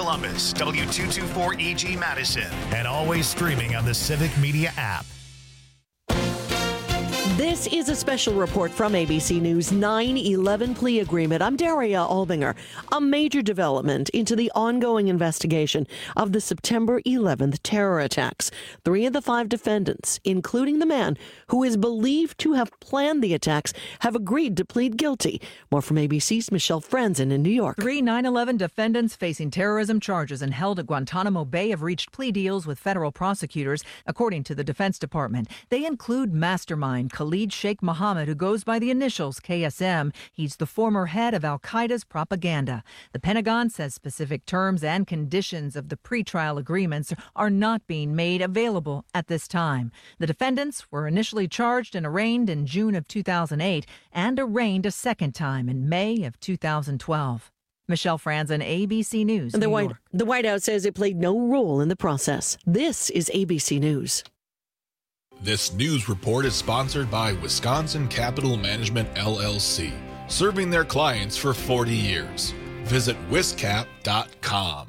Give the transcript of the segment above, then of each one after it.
Columbus, W224EG Madison, and always streaming on the Civic Media app. This is a special report from ABC News 9/11 plea agreement. I'm Daria Albinger. A major development into the ongoing investigation of the September 11th terror attacks. 3 of the 5 defendants, including the man who is believed to have planned the attacks, have agreed to plead guilty. More from ABC's Michelle Franzen in New York. 3 9/11 defendants facing terrorism charges and held at Guantanamo Bay have reached plea deals with federal prosecutors, according to the Defense Department. They include mastermind Khalid Sheikh Mohammed, who goes by the initials KSM. He's the former head of al-Qaeda's propaganda. The Pentagon says specific terms and conditions of the pretrial agreements are not being made available at this time. The defendants were initially charged and arraigned in June of 2008 and arraigned a second time in May of 2012. Michelle Franzen, ABC News. The White House says it played no role in the process. This is ABC News. This news report is sponsored by Wisconsin Capital Management, LLC, serving their clients for 40 years. Visit wiscap.com.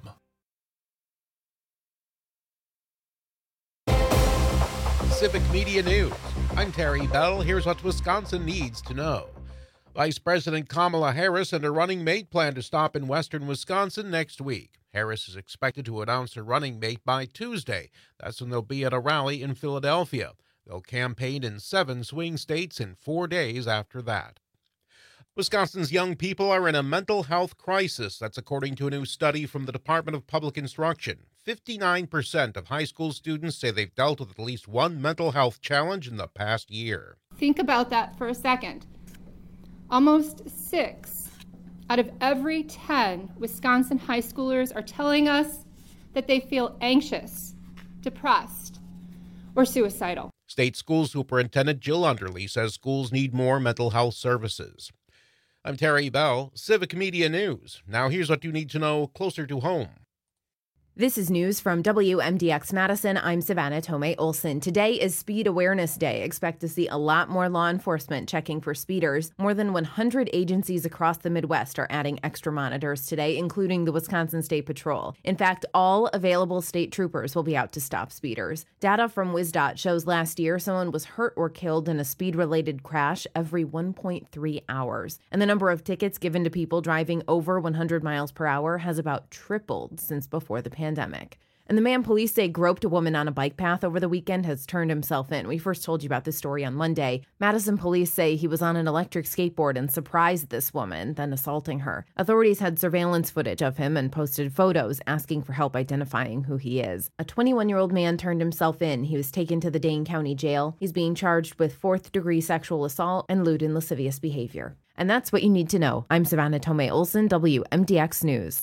Civic Media News. I'm Terry Bell. Here's what Wisconsin needs to know. Vice President Kamala Harris and her running mate plan to stop in western Wisconsin next week. Harris is expected to announce her running mate by Tuesday. That's when they'll be at a rally in Philadelphia. They'll campaign in 7 swing states in 4 days after that. Wisconsin's young people are in a mental health crisis. That's according to a new study from the Department of Public Instruction. 59% of high school students say they've dealt with at least one mental health challenge in the past year. Think about that for a second. Almost 6 out of every 10 Wisconsin high schoolers are telling us that they feel anxious, depressed, or suicidal. State School Superintendent Jill Underly says schools need more mental health services. I'm Terry Bell, Civic Media News. Now here's what you need to know closer to home. This is news from WMDX Madison. I'm Savannah Tomei Olson. Today is Speed Awareness Day. Expect to see a lot more law enforcement checking for speeders. More than 100 agencies across the Midwest are adding extra monitors today, including the Wisconsin State Patrol. In fact, all available state troopers will be out to stop speeders. Data from WisDOT shows last year someone was hurt or killed in a speed-related crash every 1.3 hours. And the number of tickets given to people driving over 100 miles per hour has about tripled since before the pandemic. And the man police say groped a woman on a bike path over the weekend has turned himself in. We first told you about this story on Monday. Madison police say he was on an electric skateboard and surprised this woman, then assaulting her. Authorities had surveillance footage of him and posted photos asking for help identifying who he is. A 21-year-old man turned himself in. He was taken to the Dane County Jail. He's being charged with 4th-degree sexual assault and lewd and lascivious behavior. And that's what you need to know. I'm Savannah Tomei Olson, WMDX News.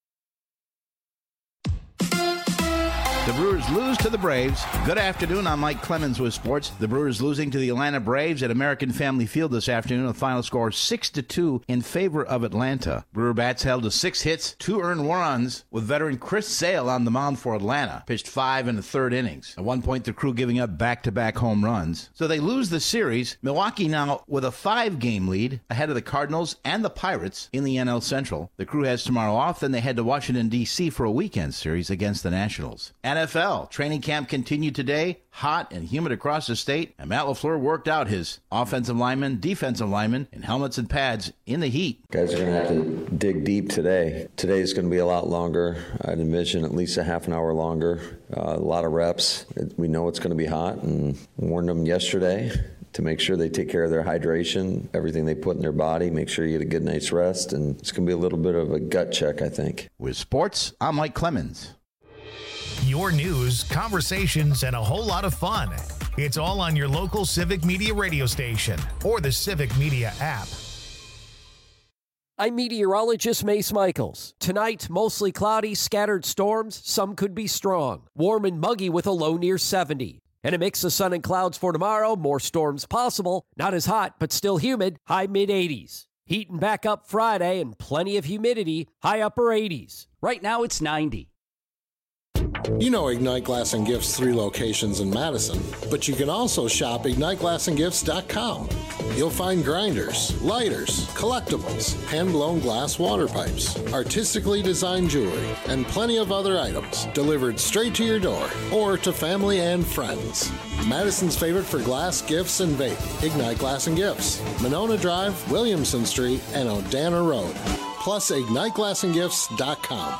The Brewers lose to the Braves. Good afternoon. I'm Mike Clemens with sports. The Brewers losing to the Atlanta Braves at American Family Field this afternoon. The final score 6-2 in favor of Atlanta. Brewer bats held to 6 hits, 2 earned runs, with veteran Chris Sale on the mound for Atlanta. Pitched 5 in the 3rd innings. At one point, the crew giving up back-to-back home runs. So they lose the series. Milwaukee now with a 5-game lead ahead of the Cardinals and the Pirates in the NL Central. The crew has tomorrow off. Then they head to Washington, D.C. for a weekend series against the Nationals. NFL. Training camp continued today, hot and humid across the state, and Matt LaFleur worked out his offensive linemen, defensive linemen, in helmets and pads in the heat. Guys are going to have to dig deep today. Today's going to be a lot longer. I'd envision at least a half an hour longer, a lot of reps. We know it's going to be hot and warned them yesterday to make sure they take care of their hydration, everything they put in their body, make sure you get a good night's rest, and it's going to be a little bit of a gut check, I think. With sports, I'm Mike Clemens. Your news, conversations, and a whole lot of fun. It's all on your local Civic Media radio station or the Civic Media app. I'm meteorologist Mace Michaels. Tonight, mostly cloudy, scattered storms. Some could be strong. Warm and muggy with a low near 70. And a mix of sun and clouds for tomorrow. More storms possible. Not as hot, but still humid. High mid-80s. Heating back up Friday and plenty of humidity. High upper 80s. Right now, it's 90. You know Ignite Glass and Gifts' 3 locations in Madison, but you can also shop IgniteGlassandGifts.com. You'll find grinders, lighters, collectibles, hand-blown glass water pipes, artistically designed jewelry, and plenty of other items delivered straight to your door or to family and friends. Madison's favorite for glass, gifts, and vape, Ignite Glass and Gifts, Monona Drive, Williamson Street, and Odana Road. Plus, IgniteGlassandGifts.com.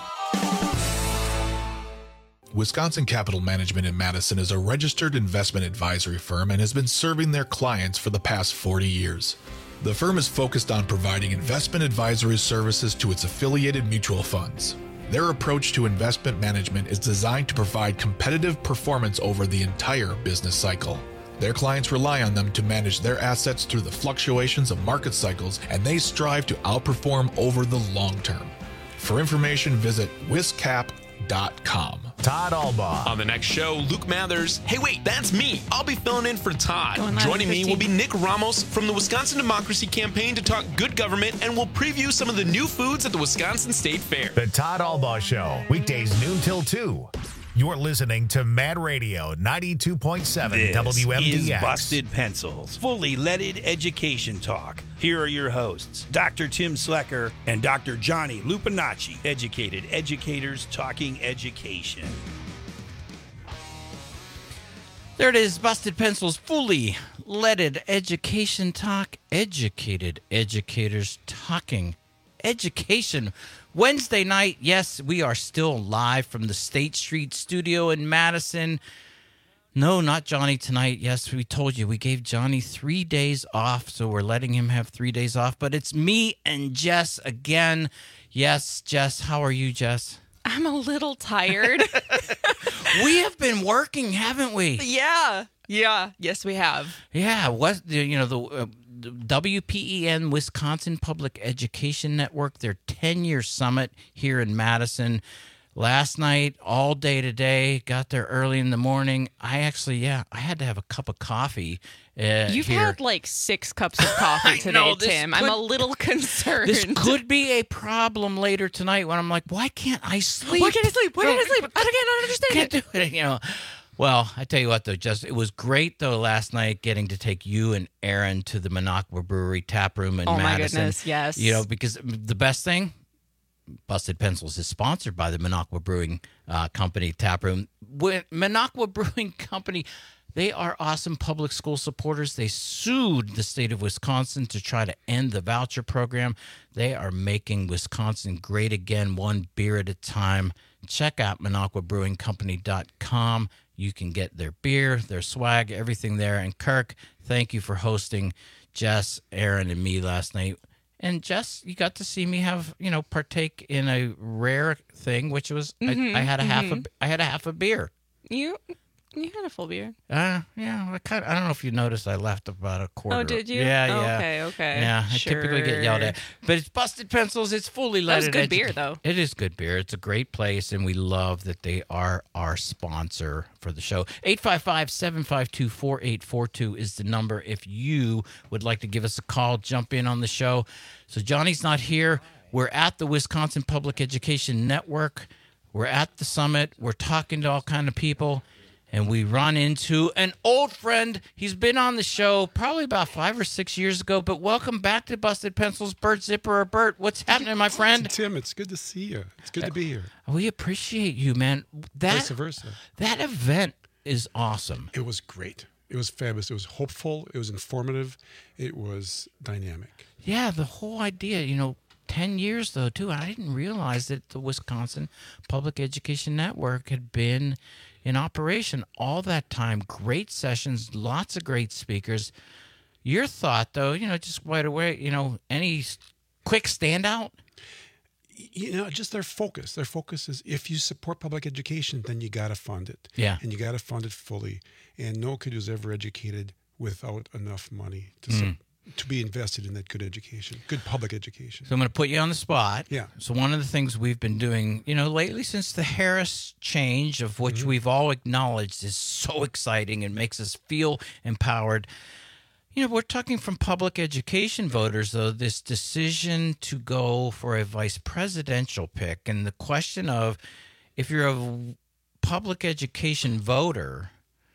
Wisconsin Capital Management in Madison is a registered investment advisory firm and has been serving their clients for the past 40 years. The firm is focused on providing investment advisory services to its affiliated mutual funds. Their approach to investment management is designed to provide competitive performance over the entire business cycle. Their clients rely on them to manage their assets through the fluctuations of market cycles, and they strive to outperform over the long term. For information, visit wiscap.com. Todd Albaugh. On the next show, Luke Mathers. Hey, wait, that's me. I'll be filling in for Todd. Joining me 15. will be Nick Ramos from the Wisconsin Democracy Campaign to talk good government, and we'll preview some of the new foods at the Wisconsin State Fair. The Todd Albaugh Show, weekdays noon till 2. You're listening to Mad Radio 92.7 WMDX. This is Busted Pencils, fully leaded education talk. Here are your hosts, Dr. Tim Slecker and Dr. Johnny Lupinacci, educated educators talking education. There it is, Busted Pencils, fully leaded education talk, educated educators talking education. Wednesday night, yes, we are still live from the State Street studio in Madison. No, not Johnny tonight. Yes, we told you we gave Johnny 3 days off, so we're letting him have 3 days off. But it's me and Jess again. Yes, Jess, how are you, Jess? I'm a little tired. We have been working, haven't we? Yeah. Yes, we have. Yeah, the WPEN, Wisconsin Public Education Network, their 10-year summit here in Madison. Last night, all day today, got there early in the morning. I had to have a cup of coffee. You've had like 6 cups of coffee today, Tim. I'm a little concerned. This could be a problem later tonight when I'm like, why can't I sleep? Why can't I sleep? I don't understand it. Do it, Well, I tell you what, though, it was great, though, last night getting to take you and Aaron to the Minocqua Brewery tap room in Madison. Oh, my goodness, yes. Because the best thing, Busted Pencils is sponsored by the Minocqua Brewing Company tap room. Minocqua Brewing Company, they are awesome public school supporters. They sued the state of Wisconsin to try to end the voucher program. They are making Wisconsin great again, one beer at a time. Check out MinocquaBrewingCompany.com. You can get their beer, their swag, everything there. And Kirk, thank you for hosting Jess, Aaron, and me last night. And Jess, you got to see me partake in a rare thing, which was I had a half a beer. You had a full beer. Yeah. I don't know if you noticed. I left about a quarter. Oh, did you? Yeah. Okay. Yeah, I typically get yelled at, but it's Busted Pencils. It's fully leaded. That was good beer, though. It is good beer. It's a great place, and we love that they are our sponsor for the show. 855-752-4842 is the number if you would like to give us a call, jump in on the show. So Johnny's not here. We're at the Wisconsin Public Education Network. We're at the summit. We're talking to all kind of people. And we run into an old friend. He's been on the show probably about 5 or 6 years ago. But welcome back to Busted Pencils, Bert Zipper or Bert. What's happening, my friend? Tim, it's good to see you. It's good to be here. We appreciate you, man. Vice versa. That event is awesome. It was great. It was fabulous. It was hopeful. It was informative. It was dynamic. Yeah, the whole idea, 10 years, though, too. I didn't realize that the Wisconsin Public Education Network had been in operation all that time. Great sessions, lots of great speakers. Your thought, though, just right away, any quick standout? Just their focus. Their focus is if you support public education, then you got to fund it. Yeah. And you got to fund it fully. And no kid was ever educated without enough money to be invested in that good education, good public education. So I'm going to put you on the spot. Yeah. So one of the things we've been doing, lately since the Harris change, of which we've all acknowledged is so exciting and makes us feel empowered. We're talking from public education voters, though, this decision to go for a vice presidential pick. And the question of if you're a public education voter,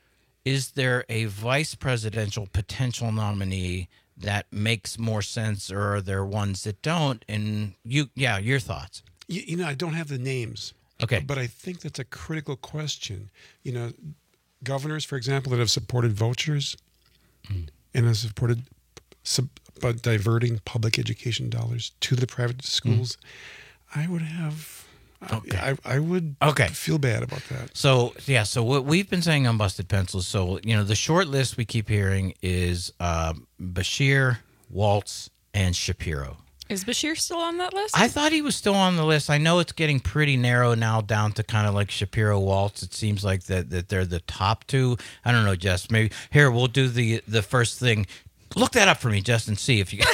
is there a vice presidential potential nominee that makes more sense, or are there ones that don't? And your thoughts. You know, I don't have the names. Okay. But I think that's a critical question. You know, governors, for example, that have supported vouchers and have supported diverting public education dollars to the private schools, I would have... Okay. I would feel bad about that. So what we've been saying on Busted Pencils, so, you know, the short list we keep hearing is Beshear, Waltz, and Shapiro. Is Beshear still on that list? I thought he was still on the list. I know it's getting pretty narrow now, down to kind of like Shapiro, Waltz. It seems like that they're the top two. I don't know, Jess. Maybe here we'll do the first thing. Look that up for me, Jess, and see if you.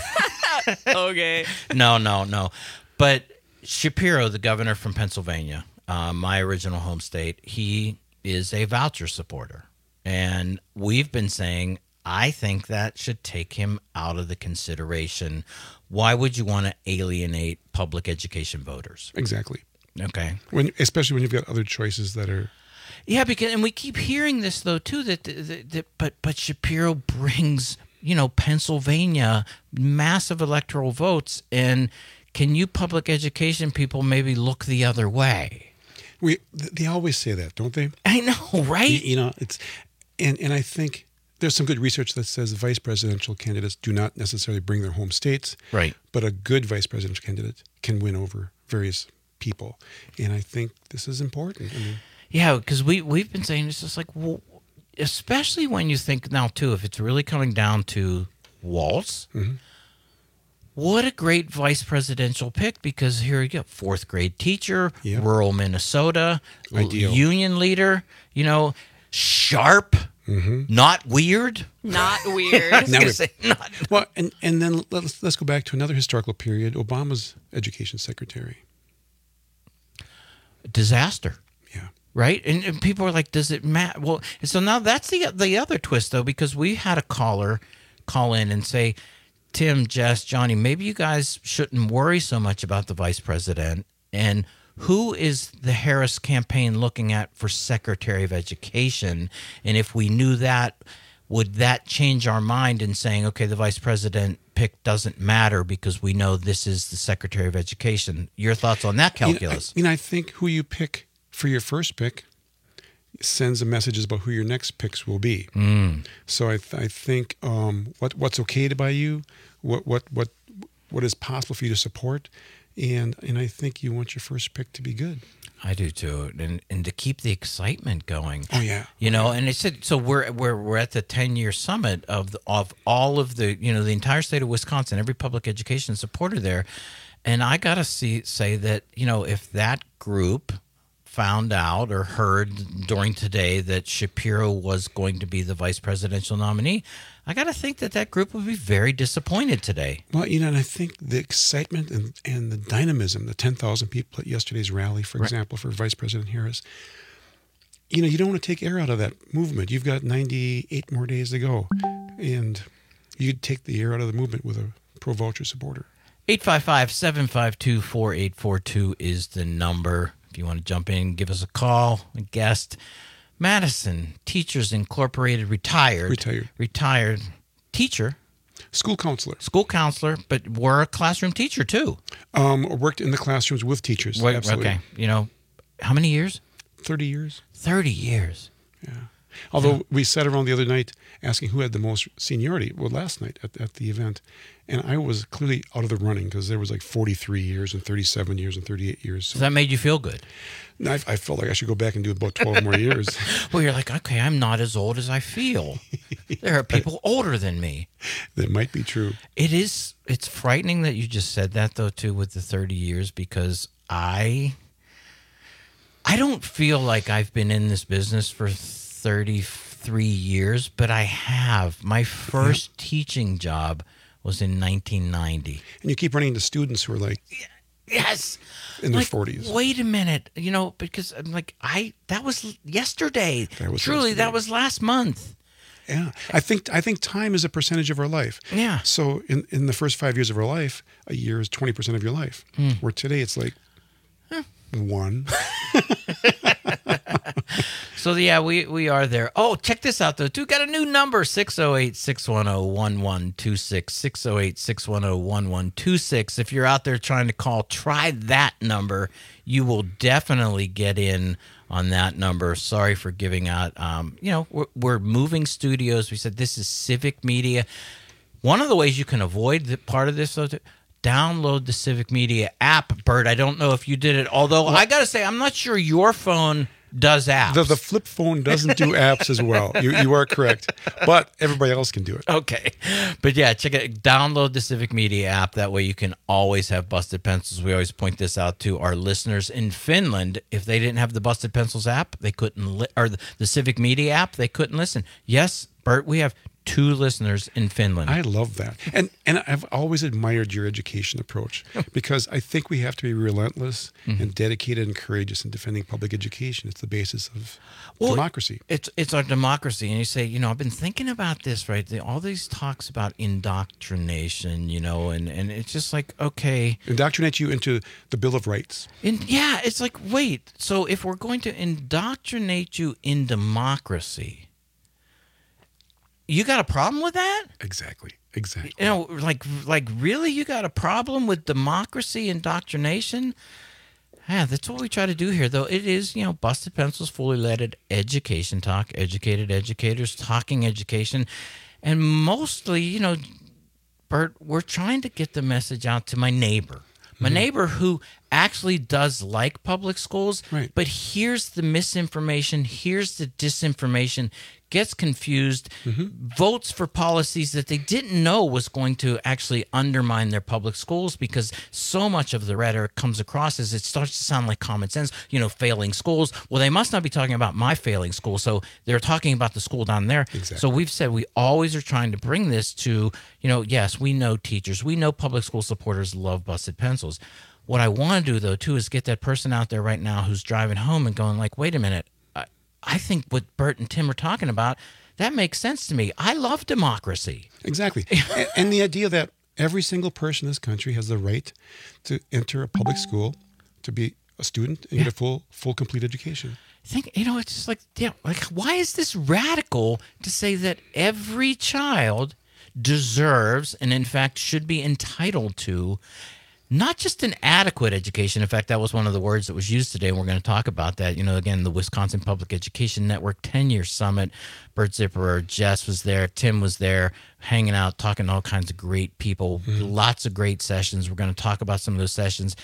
Okay. No. But Shapiro, the governor from Pennsylvania, my original home state, he is a voucher supporter. And we've been saying, I think that should take him out of the consideration. Why would you want to alienate public education voters? Exactly. Okay. Especially when you've got other choices that are... Yeah, and we keep hearing this, though, too, but Shapiro brings, you know, Pennsylvania massive electoral votes, and... Can you public education people maybe look the other way? They always say that, don't they? I know, right? You know, it's and I think there's some good research that says vice presidential candidates do not necessarily bring their home states, right? But a good vice presidential candidate can win over various people, and I think this is important. I mean, yeah, because we've been saying it's just like, well, especially when you think now too, if it's really coming down to Waltz. Mm-hmm. What a great vice presidential pick, because here you go, fourth grade teacher, rural Minnesota, union leader, you know, sharp, not weird. Not weird. Well, and then let's go back to another historical period, Obama's education secretary. Disaster. Yeah. Right? And people are like, does it matter? Well, so now that's the other twist, though, because we had a caller call in and say, Tim, Jess, Johnny, maybe you guys shouldn't worry so much about the vice president. And who is the Harris campaign looking at for Secretary of Education? And if we knew that, would that change our mind in saying, okay, the vice president pick doesn't matter because we know this is the Secretary of Education? Your thoughts on that calculus? I think who you pick for your first pick sends a message about who your next picks will be. So I think what's okay to buy you, what is possible for you to support, and I think you want your first pick to be good. I do too, and to keep the excitement going. Oh yeah, you know. And it said so. We're at the 10-year summit of all of the the entire state of Wisconsin, every public education supporter there, and I gotta say that if that group found out or heard during today that Shapiro was going to be the vice presidential nominee, I got to think that group would be very disappointed today. Well, and I think the excitement and the dynamism, the 10,000 people at yesterday's rally, for example, for Vice President Harris, you don't want to take air out of that movement. You've got 98 more days to go, and you'd take the air out of the movement with a pro-voucher supporter. 855-752-4842 is the number. If you want to jump in, give us a call, a guest. Madison Teachers Incorporated, retired teacher. School counselor, but we're a classroom teacher too. Worked in the classrooms with teachers. Absolutely. Okay. How many years? 30 years. 30 years. Yeah. Although we sat around the other night asking who had the most seniority. Well, last night at the event. And I was clearly out of the running because there was like 43 years and 37 years and 38 years. So that made you feel good? I felt like I should go back and do about 12 more years. Well, you're like, okay, I'm not as old as I feel. There are people older than me. That might be true. It's frightening that you just said that, though, too, with the 30 years, because I don't feel like I've been in this business for 33 years, but I have. My first teaching job was in 1990. And you keep running into students who are like... Yes. In their 40s. Wait a minute. Because I'm like, that was yesterday. That was last month. Yeah. I think time is a percentage of our life. Yeah. So in the first 5 years of our life, a year is 20% of your life. Where today it's like 1. So, yeah, we are there. Oh, check this out, though, too. Got a new number, 608-610-1126, 608-610-1126. If you're out there trying to call, try that number. You will definitely get in on that number. Sorry for giving out. We're moving studios. We said this is Civic Media. One of the ways you can avoid part of this, though, download the Civic Media app. Bert, I don't know if you did it, although I got to say, I'm not sure your phone does apps. The flip phone doesn't do apps as well. You are correct. But everybody else can do it. Okay. But yeah, check it. Download the Civic Media app. That way you can always have Busted Pencils. We always point this out to our listeners in Finland. If they didn't have the Busted Pencils app, they couldn't, or the Civic Media app, they couldn't listen. Yes, Bert, we have 2 listeners in Finland. I love that. And I've always admired your education approach because I think we have to be relentless and dedicated and courageous in defending public education. It's the basis of democracy. It's our democracy. And you say, I've been thinking about this, right? All these talks about indoctrination, and it's just like, okay. Indoctrinate you into the Bill of Rights. It's like, wait, so if we're going to indoctrinate you in democracy, you got a problem with that? Exactly. Like really, you got a problem with democracy indoctrination? Yeah, that's what we try to do here, though. It is, Busted Pencils, fully leaded education talk, educated educators talking education, and mostly, Bert, we're trying to get the message out to my neighbor. My neighbor who actually does like public schools, but here's the misinformation, here's the disinformation, gets confused, votes for policies that they didn't know was going to actually undermine their public schools, because so much of the rhetoric comes across as it starts to sound like common sense, failing schools. Well, they must not be talking about my failing school, so they're talking about the school down there. Exactly. So we've said we always are trying to bring this to, yes, we know teachers, we know public school supporters love Busted Pencils. What I want to do, though, too, is get that person out there right now who's driving home and going like, wait a minute, I think what Bert and Tim are talking about, that makes sense to me. I love democracy. Exactly. And the idea that every single person in this country has the right to enter a public school, to be a student, and get a full, complete education. It's just like, why is this radical to say that every child deserves and, in fact, should be entitled to not just an adequate education. In fact, that was one of the words that was used today, and we're going to talk about that. Again, the Wisconsin Public Education Network 10-year summit. Bert Zipperer, Jess was there, Tim was there, hanging out, talking to all kinds of great people, lots of great sessions. We're going to talk about some of those sessions.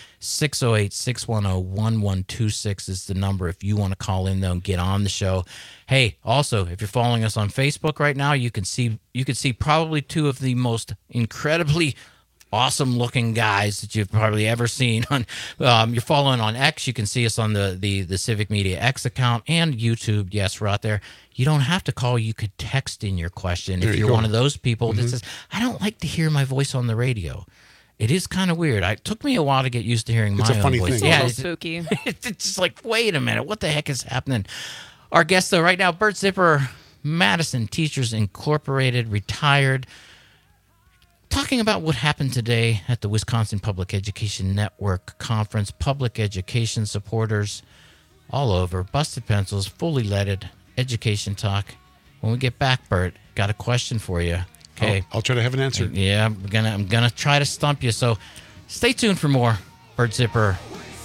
608-610-1126 is the number if you want to call in, though, and get on the show. Hey, also, if you're following us on Facebook right now, you can see probably 2 of the most incredibly awesome looking guys that you've probably ever seen on you're following on X. You can see us on the Civic Media X account and YouTube. Yes, we're out there. You don't have to call. You could text in your question if you're one of those people that says, I don't like to hear my voice on the radio. It is kind of weird. It took me a while to get used to hearing my own voice. It's a little spooky. It's just like, wait a minute, what the heck is happening? Our guest, though, right now, Bert Zipperer, Madison Teachers Incorporated, retired, talking about what happened today at the Wisconsin Public Education Network Conference. Public education supporters all over. Busted Pencils, fully leaded education talk. When we get back, Bert, got a question for you. Okay, I'll try to have an answer. Yeah, I'm gonna try to stump you. So stay tuned for more. Bert Zipperer.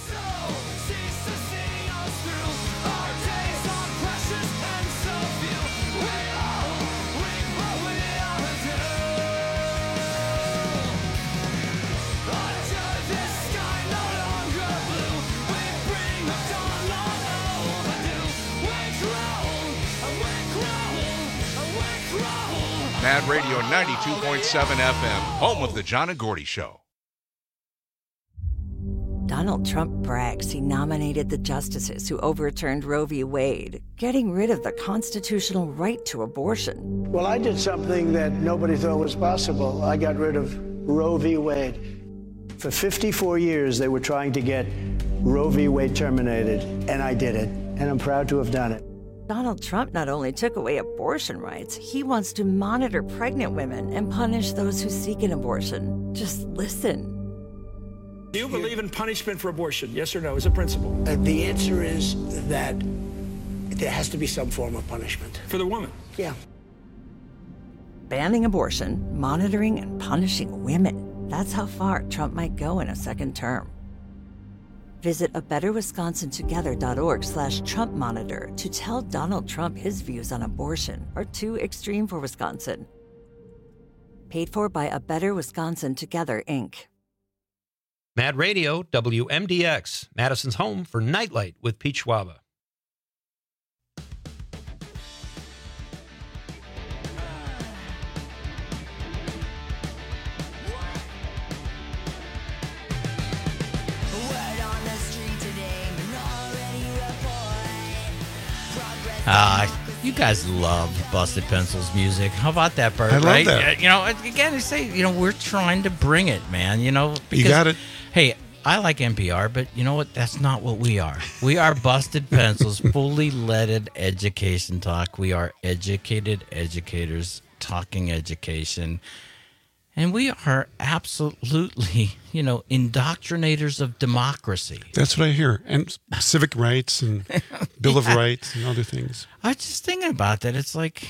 Mad Radio 92.7 FM, home of the John and Gordy Show. Donald Trump brags he nominated the justices who overturned Roe v. Wade, getting rid of the constitutional right to abortion. Well, I did something that nobody thought was possible. I got rid of Roe v. Wade. For 54 years, they were trying to get Roe v. Wade terminated, and I did it, and I'm proud to have done it. Donald Trump not only took away abortion rights, he wants to monitor pregnant women and punish those who seek an abortion. Just listen. Do you believe in punishment for abortion? Yes or no, as a principle? The answer is that there has to be some form of punishment. For the woman? Yeah. Banning abortion, monitoring and punishing women. That's how far Trump might go in a second term. Visit abetterwisconsintogether.org/Trump Monitor to tell Donald Trump his views on abortion are too extreme for Wisconsin. Paid for by A Better Wisconsin Together, Inc. Mad Radio, WMDX, Madison's home for Nightlight with Pete Schwaba. You guys love Busted Pencils music. How about that, Bert? I love that. You know, again, I say, we're trying to bring it, man. Because, you got it. Hey, I like NPR, but you know what? That's not what we are. We are Busted Pencils, fully leaded education talk. We are educated educators talking education. And we are absolutely, indoctrinators of democracy. That's what I hear. And civic rights and Bill of Rights and other things. I was just thinking about that. It's like,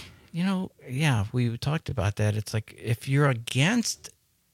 we talked about that. It's like, if you're against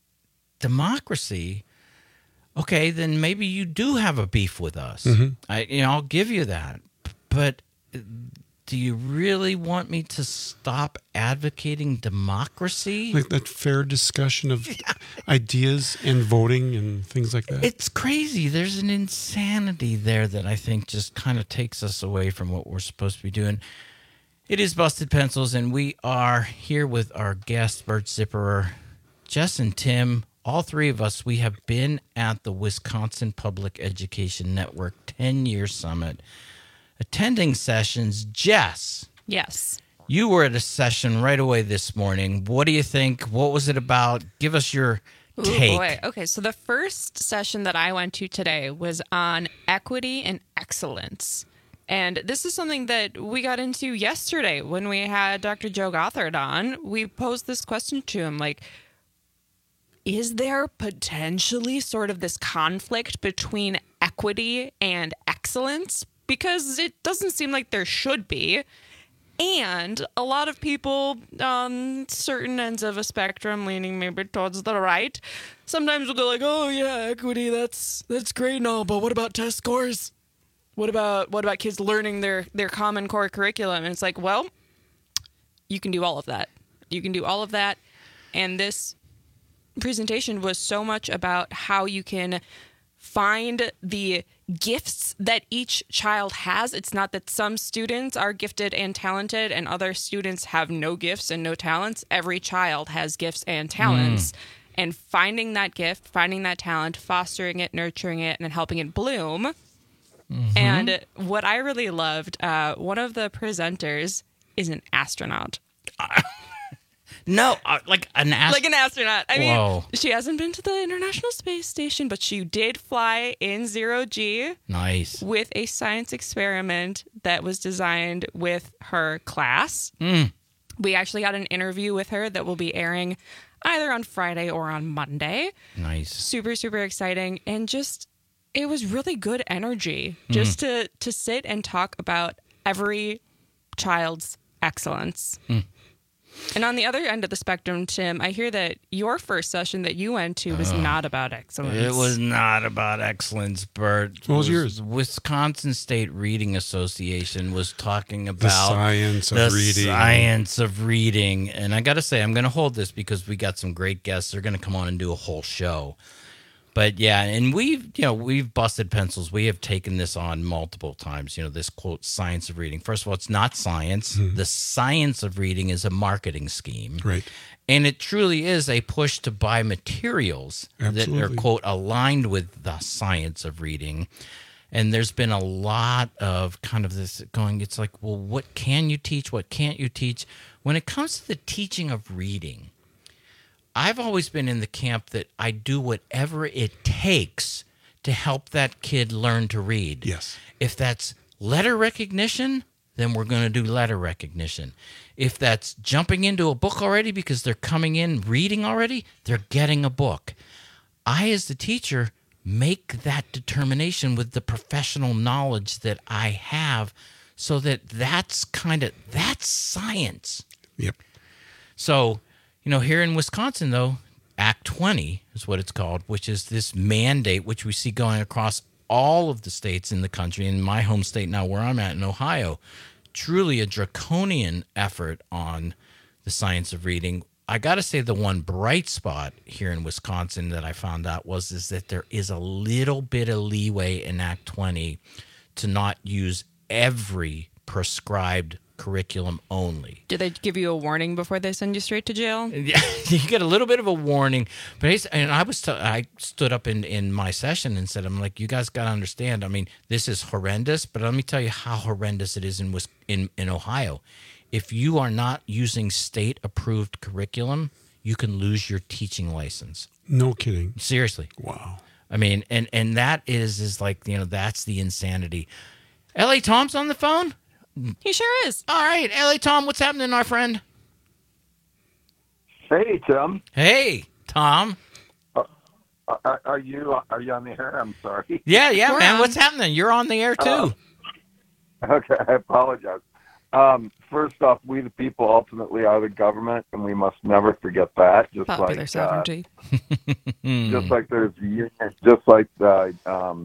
democracy, okay, then maybe you do have a beef with us. Mm-hmm. I'll give you that. But do you really want me to stop advocating democracy? Like that fair discussion of ideas and voting and things like that? It's crazy. There's an insanity there that I think just kind of takes us away from what we're supposed to be doing. It is Busted Pencils, and we are here with our guest, Bert Zipperer, Jess and Tim. All three of us, we have been at the Wisconsin Public Education Network 10-year summit, attending sessions. Jess. Yes. You were at a session right away this morning. What do you think? What was it about? Give us your take. Oh, boy. Okay, so the first session that I went to today was on equity and excellence. And this is something that we got into yesterday when we had Dr. Joe Gothard on. We posed this question to him, like, is there potentially sort of this conflict between equity and excellence? Because it doesn't seem like there should be. And a lot of people on certain ends of a spectrum, leaning maybe towards the right, sometimes will go like, oh, yeah, equity, that's great and all, but what about test scores? What about kids learning their Common Core curriculum? And it's like, well, you can do all of that. You can do all of that. And this presentation was so much about how you can find the gifts that each child has. It's not that some students are gifted and talented and other students have no gifts and no talents. Every child has gifts and talents. And finding that gift, finding that talent, fostering it, nurturing it, and then helping it bloom. Mm-hmm. And what I really loved, one of the presenters is an astronaut. No, like an astronaut. Like an astronaut. I Whoa. mean, she hasn't been to the International Space Station, but she did fly in zero-G. Nice. With a science experiment that was designed with her class. We actually got an interview with her that will be airing either on Friday or on Monday. Nice. Super, super exciting. And just, it was really good energy just to sit and talk about every child's excellence. And on the other end of the spectrum, Tim, I hear that your first session that you went to was not about excellence. It was not about excellence, Bert. What was yours? Wisconsin State Reading Association was talking about the science of reading. And I got to say, I'm going to hold this because we got some great guests. They're going to come on and do a whole show. But yeah, and we've busted pencils. We have taken this on multiple times, this quote, science of reading. First of all, it's not science. The science of reading is a marketing scheme. Right. And it truly is a push to buy materials that are, quote, aligned with the science of reading. And there's been a lot of kind of this going, it's like, well, what can you teach? What can't you teach? When it comes to the teaching of reading, I've always been in the camp that I do whatever it takes to help that kid learn to read. Yes. If that's letter recognition, then we're going to do letter recognition. If that's jumping into a book already because they're coming in reading already, they're getting a book. I, as the teacher, make that determination with the professional knowledge that I have so that's science. Yep. So, here in Wisconsin, though, Act 20 is what it's called, which is this mandate, which we see going across all of the states in the country. In my home state now, where I'm at in Ohio, truly a draconian effort on the science of reading. I got to say the one bright spot here in Wisconsin that I found out is that there is a little bit of leeway in Act 20 to not use every prescribed curriculum only. Do they give you a warning before they send you straight to jail? Yeah, you get a little bit of a warning. But I stood up in my session and said, I'm like, you guys got to understand. I mean, this is horrendous, but let me tell you how horrendous it is in Ohio. If you are not using state-approved curriculum, you can lose your teaching license. No kidding. Seriously. Wow. I mean, and that is like, that's the insanity. L.A. Tom's on the phone? He sure is. All right, L.A. Tom, what's happening, our friend? Hey, Tim. Hey, Tom. Are you on the air? I'm sorry. Yeah, man. What's happening? You're on the air, too. Okay, I apologize. First off, we the people ultimately are the government, and we must never forget that. Just popular like sovereignty. Just like there's union, just like a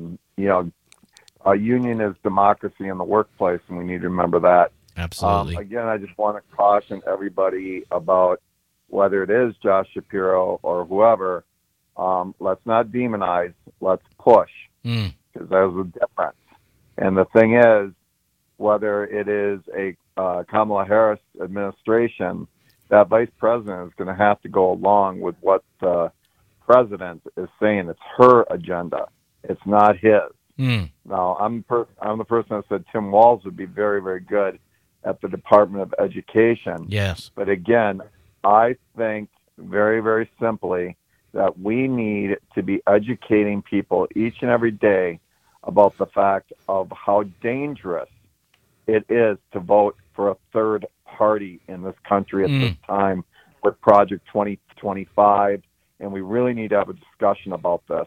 union is democracy in the workplace, and we need to remember that. Absolutely. Again, I just want to caution everybody about whether it is Josh Shapiro or whoever. Let's not demonize. Let's push, because there's a difference. And the thing is, whether it is a Kamala Harris administration, that vice president is going to have to go along with what the president is saying. It's her agenda. It's not his. Now, I'm the person that said Tim Walz would be very, very good at the Department of Education. Yes. But again, I think very, very simply that we need to be educating people each and every day about the fact of how dangerous it is to vote for a third party in this country at this time with Project 2025, and we really need to have a discussion about this.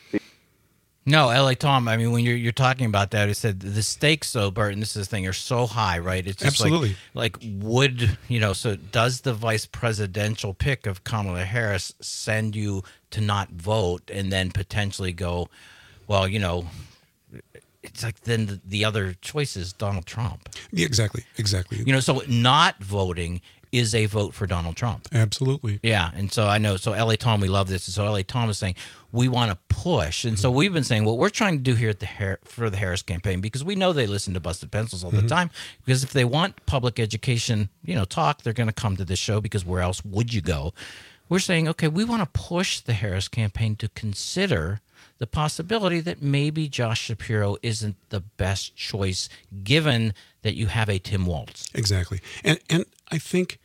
No, L.A. Tom, I mean, when you're talking about that, it said the stakes, though, Bert, and this is the thing, are so high, right? It's just absolutely so does the vice presidential pick of Kamala Harris send you to not vote and then potentially go, well, it's like then the other choice is Donald Trump. Yeah, exactly. So not voting is a vote for Donald Trump. Absolutely. Yeah, and so I know. So L.A. Tom, we love this. And so L.A. Tom is saying we want to push, and so we've been saying what we're trying to do here at for the Harris campaign, because we know they listen to Busted Pencils all the time. Because if they want public education, talk, they're going to come to this show, because where else would you go? We're saying, okay, we want to push the Harris campaign to consider the possibility that maybe Josh Shapiro isn't the best choice, given that you have a Tim Walz. Exactly. And I think,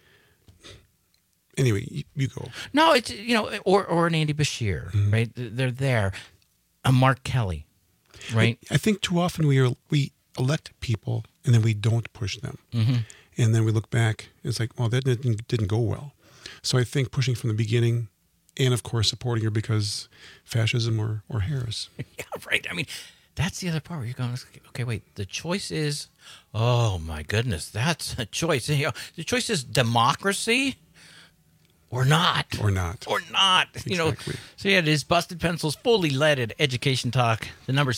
anyway, you go. No, it's, or an Andy Bashir, right? They're there. A Mark Kelly, right? I think too often we elect people and then we don't push them. And then we look back, it's like, well, that didn't go well. So I think pushing from the beginning, and of course supporting her because fascism or Harris. Yeah, right. I mean, that's the other part where you're going, okay, wait, the choice is, oh my goodness, that's a choice. The choice is democracy or not. Exactly. So yeah, it is Busted Pencils, fully leaded education talk. The number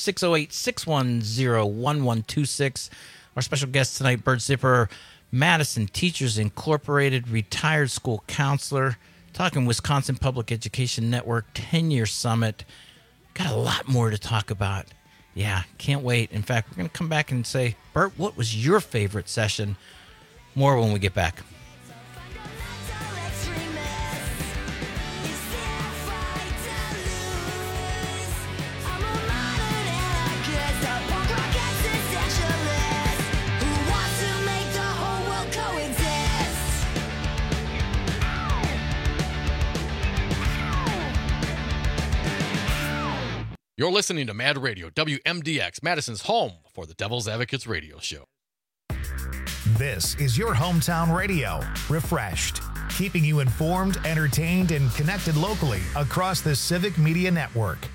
608-610-1126. Our special guest tonight, Bert Zipper, Madison Teachers Incorporated, retired school counselor, talking Wisconsin Public Education Network 10-year summit. Got a lot more to talk about. Yeah, can't wait. In fact, we're going to come back and say, Bert, what was your favorite session? More when we get back. You're listening to Mad Radio, WMDX, Madison's home for the Devil's Advocates radio show. This is your hometown radio, refreshed, keeping you informed, entertained, and connected locally across the Civic Media Network.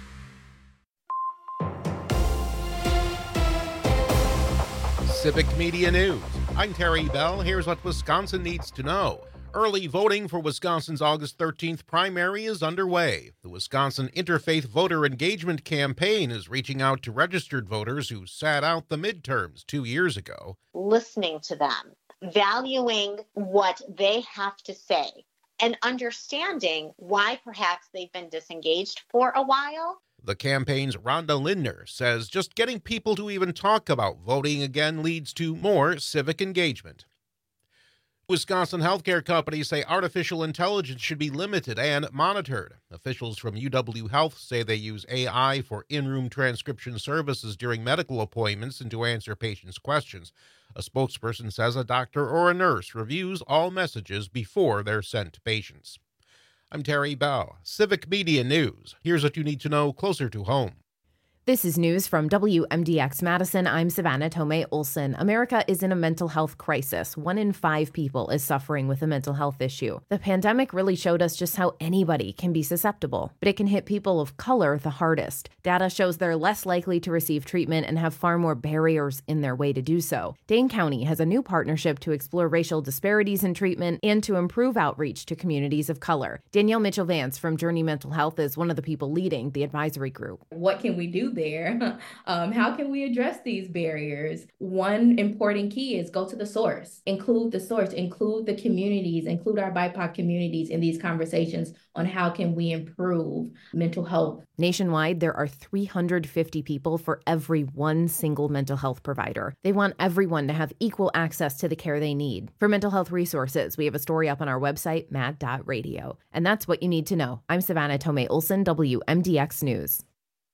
Civic Media News. I'm Terry Bell. Here's what Wisconsin needs to know. Early voting for Wisconsin's August 13th primary is underway. The Wisconsin Interfaith Voter Engagement Campaign is reaching out to registered voters who sat out the midterms 2 years ago. Listening to them, valuing what they have to say, and understanding why perhaps they've been disengaged for a while. The campaign's Rhonda Lindner says just getting people to even talk about voting again leads to more civic engagement. Wisconsin healthcare companies say artificial intelligence should be limited and monitored. Officials from UW Health say they use AI for in-room transcription services during medical appointments and to answer patients' questions. A spokesperson says a doctor or a nurse reviews all messages before they're sent to patients. I'm Terry Bell, Civic Media News. Here's what you need to know closer to home. This is news from WMDX Madison. I'm Savannah Tomei Olson. America is in a mental health crisis. 1 in 5 people is suffering with a mental health issue. The pandemic really showed us just how anybody can be susceptible, but it can hit people of color the hardest. Data shows they're less likely to receive treatment and have far more barriers in their way to do so. Dane County has a new partnership to explore racial disparities in treatment and to improve outreach to communities of color. Danielle Mitchell-Vance from Journey Mental Health is one of the people leading the advisory group. What can we do there? How can we address these barriers? One important key is go to the source, include the communities, include our BIPOC communities in these conversations on how can we improve mental health. Nationwide, there are 350 people for every one single mental health provider. They want everyone to have equal access to the care they need. For mental health resources, we have a story up on our website, mad.radio. And that's what you need to know. I'm Savannah Tomei Olson, WMDX News.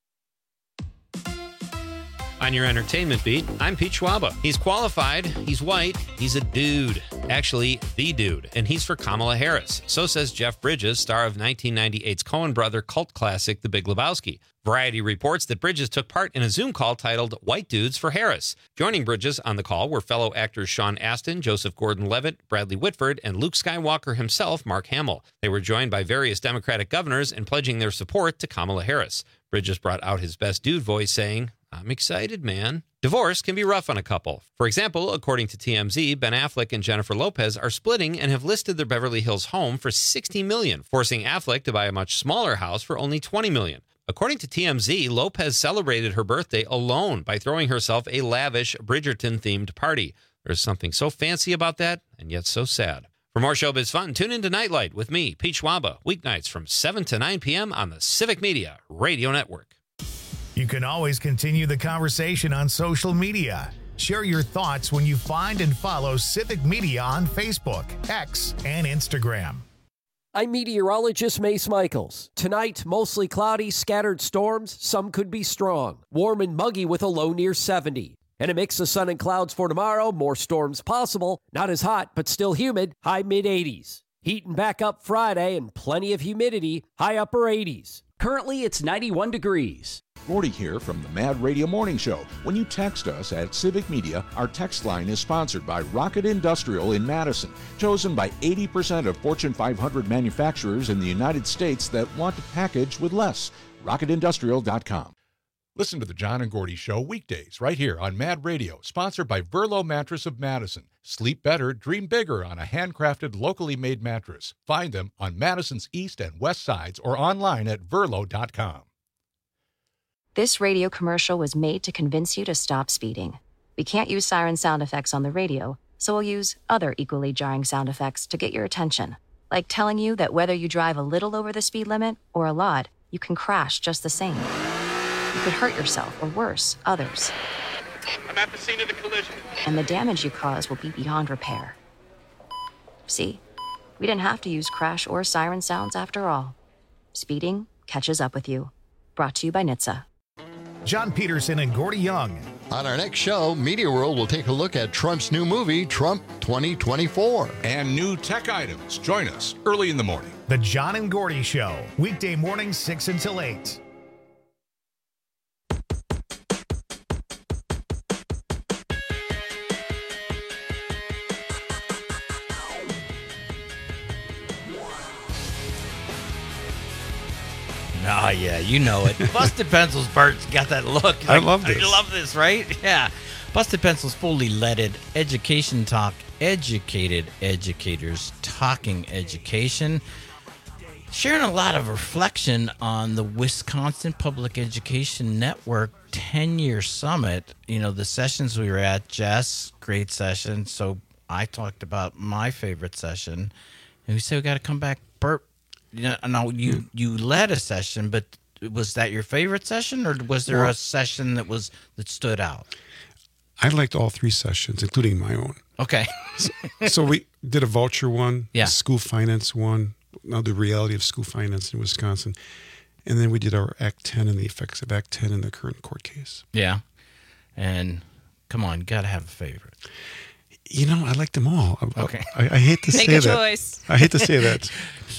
On your entertainment beat, I'm Pete Schwaba. He's qualified, he's white, he's a dude. Actually, the dude. And he's for Kamala Harris. So says Jeff Bridges, star of 1998's Coen brother cult classic The Big Lebowski. Variety reports that Bridges took part in a Zoom call titled White Dudes for Harris. Joining Bridges on the call were fellow actors Sean Astin, Joseph Gordon-Levitt, Bradley Whitford, and Luke Skywalker himself, Mark Hamill. They were joined by various Democratic governors in pledging their support to Kamala Harris. Bridges brought out his best dude voice, saying, "I'm excited, man." Divorce can be rough on a couple. For example, according to TMZ, Ben Affleck and Jennifer Lopez are splitting and have listed their Beverly Hills home for $60 million, forcing Affleck to buy a much smaller house for only $20 million. According to TMZ, Lopez celebrated her birthday alone by throwing herself a lavish Bridgerton-themed party. There's something so fancy about that, and yet so sad. For more showbiz fun, tune into Nightlight with me, Pete Schwaba, weeknights from 7 to 9 p.m. on the Civic Media Radio Network. You can always continue the conversation on social media. Share your thoughts when you find and follow Civic Media on Facebook, X, and Instagram. I'm meteorologist Mace Michaels. Tonight, mostly cloudy, scattered storms. Some could be strong. Warm and muggy with a low near 70. And a mix of sun and clouds for tomorrow. More storms possible. Not as hot, but still humid. High mid-80s. Heating back up Friday and plenty of humidity. High upper 80s. Currently, it's 91 degrees. Morty here from the Mad Radio Morning Show. When you text us at Civic Media, our text line is sponsored by Rocket Industrial in Madison, chosen by 80% of Fortune 500 manufacturers in the United States that want to package with less. RocketIndustrial.com. Listen to the John and Gordy Show weekdays right here on Mad Radio, sponsored by Verlo Mattress of Madison. Sleep better, dream bigger on a handcrafted, locally made mattress. Find them on Madison's east and west sides or online at Verlo.com. This radio commercial was made to convince you to stop speeding. We can't use siren sound effects on the radio, so we'll use other equally jarring sound effects to get your attention. Like telling you that whether you drive a little over the speed limit or a lot, you can crash just the same. You could hurt yourself or worse, others. I'm at the scene of the collision. And the damage you cause will be beyond repair. See? We didn't have to use crash or siren sounds after all. Speeding catches up with you. Brought to you by NHTSA. John Peterson and Gordy Young. On our next show, Media World will take a look at Trump's new movie, Trump 2024. And new tech items. Join us early in the morning. The John and Gordy Show. Weekday mornings 6 until 8. Oh, yeah, you know it. Busted Pencils, Bert's got that look. I love this. I love this, right? Yeah. Busted Pencils, fully leaded education talk, educated educators talking education. Sharing a lot of reflection on the Wisconsin Public Education Network 10-year summit. You know, the sessions we were at, Jess, great session. So I talked about my favorite session. And we said we got to come back. Bert, you led a session, but was that your favorite session, or was there a session that stood out? I liked all 3 sessions, including my own. Okay. so we did a voucher one, a school finance one, now the reality of school finance in Wisconsin. And then we did our Act 10 and the effects of Act 10 in the current court case. Yeah. And come on, got to have a favorite. You know, I liked them all. Okay. I hate to say that. Make a choice. I hate to say that.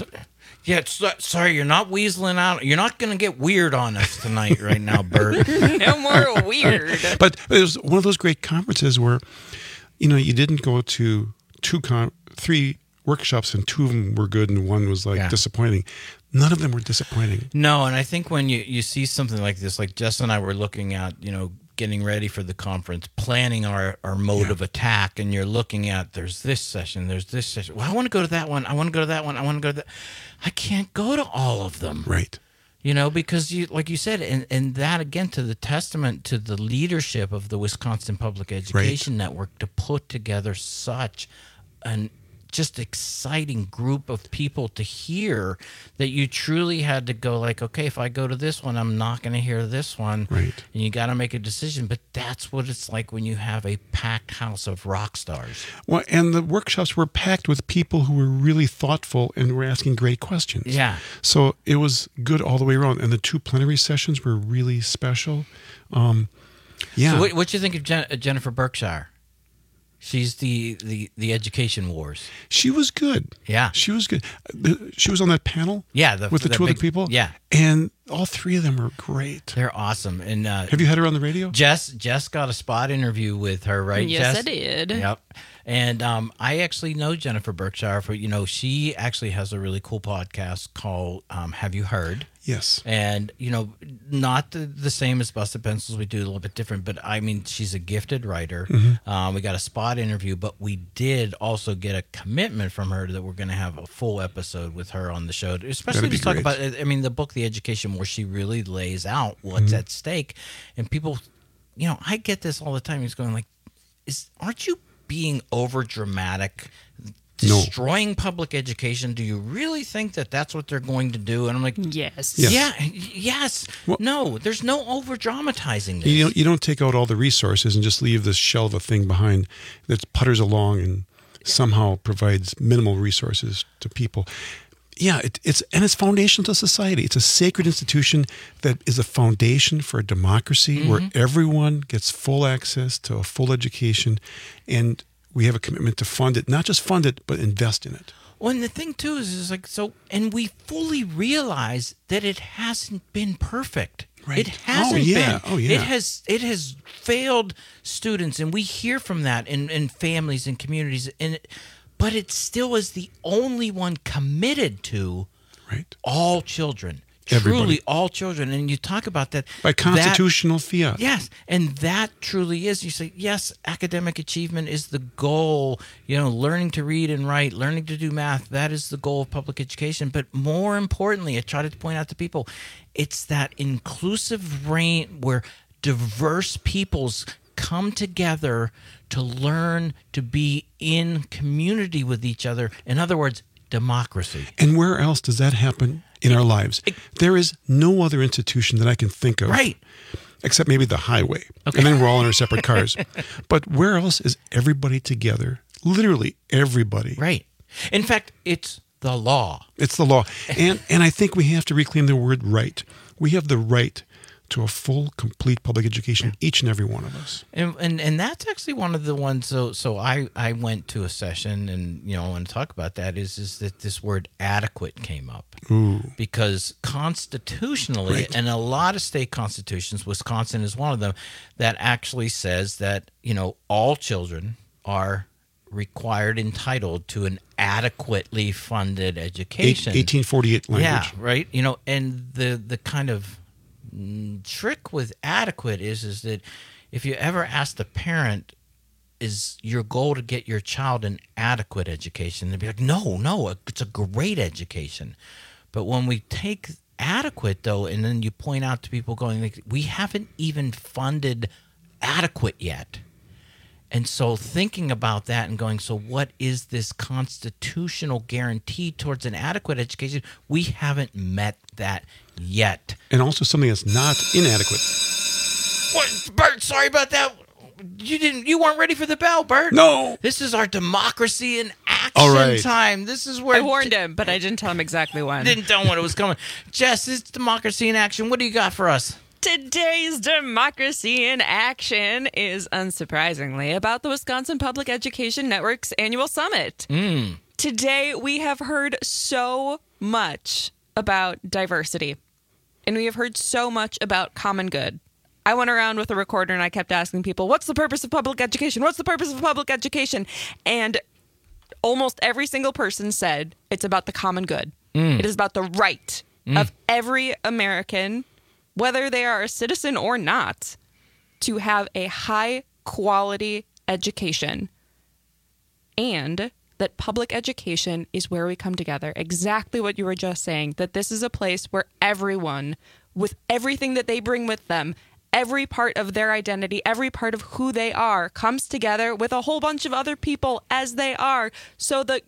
Sorry, you're not weaseling out. You're not going to get weird on us tonight right now, Bert. No more weird. But it was one of those great conferences where, you know, you didn't go to 3 workshops and 2 of them were good and 1 was disappointing. None of them were disappointing. No, and I think when you see something like this, like Jess and I were looking at, you know, getting ready for the conference, planning our mode of attack, and you're looking at there's this session. Well, I want to go to that one. I want to go to that one. I want to go to that. I can't go to all of them. Right. You know, because like you said, and that again to the testament to the leadership of the Wisconsin Public Education Network to put together such an just exciting group of people to hear, that you truly had to go like, okay, if I go to this one, I'm not going to hear this one. Right. And you got to make a decision. But that's what it's like when you have a packed house of rock stars. Well, and the workshops were packed with people who were really thoughtful and were asking great questions. Yeah. So it was good all the way around. And the 2 plenary sessions were really special. So what do you think of Jennifer Berkshire? She's the Education Wars. She was good. Yeah. She was good. She was on that panel with the 2 other people. Yeah. And all 3 of them were great. They're awesome. And have you had her on the radio? Jess got a spot interview with her, right, Yes, Jess? I did. Yep. And I actually know Jennifer Berkshire for, you know, she actually has a really cool podcast called Have You Heard? Yes. And, you know, not the same as Busted Pencils. We do a little bit different, but I mean, she's a gifted writer. Mm-hmm. We got a spot interview, but we did also get a commitment from her that we're going to have a full episode with her on the show, especially to talk about, I mean, the book, The Education, where she really lays out what's at stake. And people, you know, I get this all the time. He's going like, aren't you being over dramatic, destroying public education? Do you really think that that's what they're going to do? And I'm like, yes. Yes. Well, no, there's no over dramatizing this. You don't take out all the resources and just leave this shell of a thing behind that putters along and somehow provides minimal resources to people. Yeah, it's foundational to society. It's a sacred institution that is a foundation for a democracy where everyone gets full access to a full education, and we have a commitment to fund it, not just fund it, but invest in it. Well, and the thing too is like, so, and we fully realize that it hasn't been perfect. Right. It hasn't been. Oh, yeah. It has failed students, and we hear from that in families and communities, but it still is the only one committed to all children. Everybody. Truly all children. And you talk about that. By constitutional fiat. Yes. And that truly is. You say, yes, academic achievement is the goal. You know, learning to read and write, learning to do math, that is the goal of public education. But more importantly, I try to point out to people, it's that inclusive reign where diverse peoples come together to learn to be in community with each other. In other words, democracy. And where else does that happen in our lives? There is no other institution that I can think of. Right. Except maybe the highway. Okay. And then we're all in our separate cars. But where else is everybody together? Literally everybody. Right. In fact, it's the law. It's the law. And I think we have to reclaim the word right. We have the right to a full, complete public education, each and every one of us. And that's actually one of the ones, so I went to a session, and, you know, I want to talk about that, is that this word adequate came up. Ooh. Because constitutionally, and a lot of state constitutions, Wisconsin is one of them, that actually says that, you know, all children are required, entitled to an adequately funded education. 1848 language. Yeah, right. You know, and the kind of trick with adequate is that if you ever asked a parent, is your goal to get your child an adequate education? They'd be like, no, it's a great education. But when we take adequate, though, and then you point out to people going, like, we haven't even funded adequate yet. And so thinking about that and going, so what is this constitutional guarantee towards an adequate education? We haven't met that yet. And also something that's not inadequate. What, Bert, sorry about that. You weren't ready for the bell, Bert. No. This is our democracy in action time. This is where I warned him, but I didn't tell him exactly when. Didn't tell him when it was coming. Jess, it's democracy in action. What do you got for us? Today's Democracy in Action is, unsurprisingly, about the Wisconsin Public Education Network's annual summit. Today, we have heard so much about diversity, and we have heard so much about common good. I went around with a recorder and I kept asking people, what's the purpose of public education? What's the purpose of public education? And almost every single person said it's about the common good. It is about the right of every American, whether they are a citizen or not, to have a high quality education. And that public education is where we come together. Exactly what you were just saying, that this is a place where everyone, with everything that they bring with them, every part of their identity, every part of who they are, comes together with a whole bunch of other people as they are. So the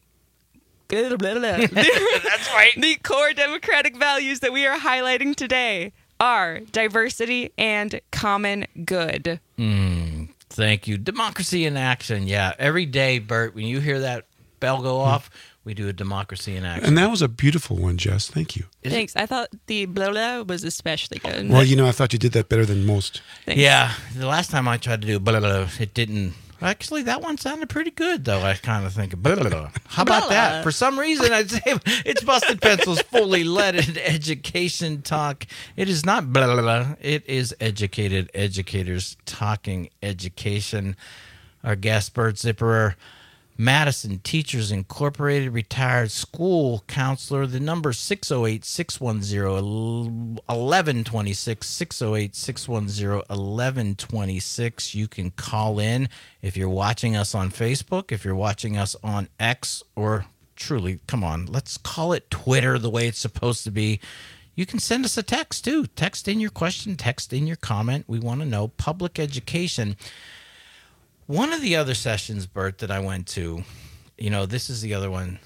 That's right. The core democratic values that we are highlighting today are diversity and common good. Thank you. Democracy in action. Yeah. Every day, Bert, when you hear that bell go off, we do a democracy in action. And that was a beautiful one, Jess. Thank you. Thanks. I thought the blah blah was especially good. Well, I thought you did that better than most. Thanks. Yeah. The last time I tried to do blah blah, it didn't. Actually, that one sounded pretty good, though. I kind of think, blah, blah, blah. How about that? For some reason, I'd say it's Busted Pencil's fully leaded education talk. It is not blah, blah, blah. It is educated educators talking education. Our guest, Bert Zipperer, Madison Teachers Incorporated, retired school counselor. The number 608-610-1126, 608-610-1126. You can call in if you're watching us on Facebook, if you're watching us on X, or truly, come on, let's call it Twitter the way it's supposed to be. You can send us a text, too. Text in your question, text in your comment. We want to know public education. One of the other sessions, Bert, that I went to, this is the other one.